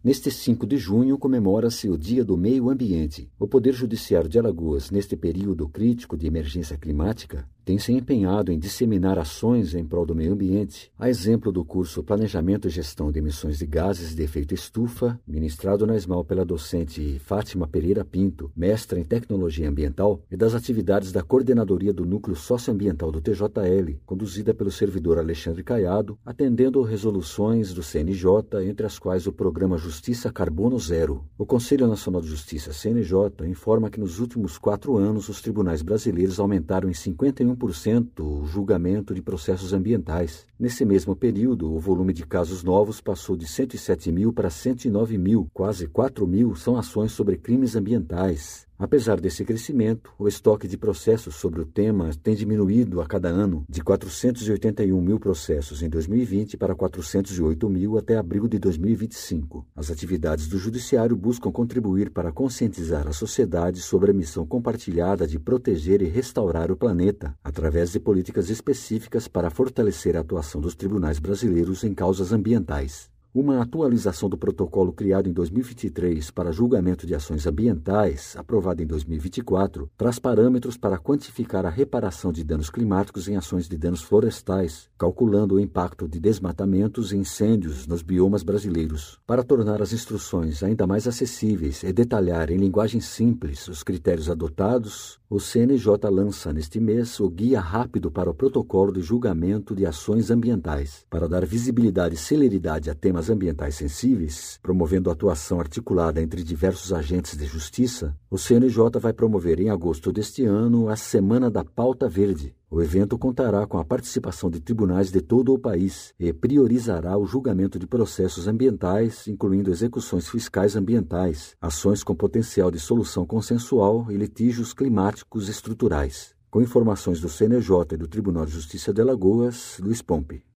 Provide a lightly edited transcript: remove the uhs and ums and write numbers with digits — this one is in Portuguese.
Neste 5 de junho comemora-se o Dia do Meio Ambiente. O Poder Judiciário de Alagoas, neste período crítico de emergência climática, tem se empenhado em disseminar ações em prol do meio ambiente, a exemplo do curso Planejamento e Gestão de Emissões de Gases de Efeito Estufa, ministrado na ESMAL pela docente Fátima Pereira Pinto, mestra em Tecnologia Ambiental, e das atividades da Coordenadoria do Núcleo Socioambiental do TJL, conduzida pelo servidor Alexandre Caiado, atendendo resoluções do CNJ, entre as quais o Programa Justiça Carbono Zero. O Conselho Nacional de Justiça, CNJ, informa que nos últimos 4 anos os tribunais brasileiros aumentaram em 51% o julgamento de processos ambientais. Nesse mesmo período, o volume de casos novos passou de 107 mil para 109 mil, quase 4 mil são ações sobre crimes ambientais. Apesar desse crescimento, o estoque de processos sobre o tema tem diminuído a cada ano, de 481 mil processos em 2020 para 408 mil até abril de 2025. As atividades do Judiciário buscam contribuir para conscientizar a sociedade sobre a missão compartilhada de proteger e restaurar o planeta, através de políticas específicas para fortalecer a atuação dos tribunais brasileiros em causas ambientais. Uma atualização do protocolo criado em 2023 para julgamento de ações ambientais, aprovado em 2024, traz parâmetros para quantificar a reparação de danos climáticos em ações de danos florestais, calculando o impacto de desmatamentos e incêndios nos biomas brasileiros. Para tornar as instruções ainda mais acessíveis e detalhar em linguagem simples os critérios adotados, o CNJ lança neste mês o Guia Rápido para o Protocolo de Julgamento de Ações Ambientais. Para dar visibilidade e celeridade a temas ambientais sensíveis, promovendo atuação articulada entre diversos agentes de justiça, o CNJ vai promover em agosto deste ano a Semana da Pauta Verde. O evento contará com a participação de tribunais de todo o país e priorizará o julgamento de processos ambientais, incluindo execuções fiscais ambientais, ações com potencial de solução consensual e litígios climáticos estruturais. Com informações do CNJ e do Tribunal de Justiça de Alagoas, Luiz Pompe.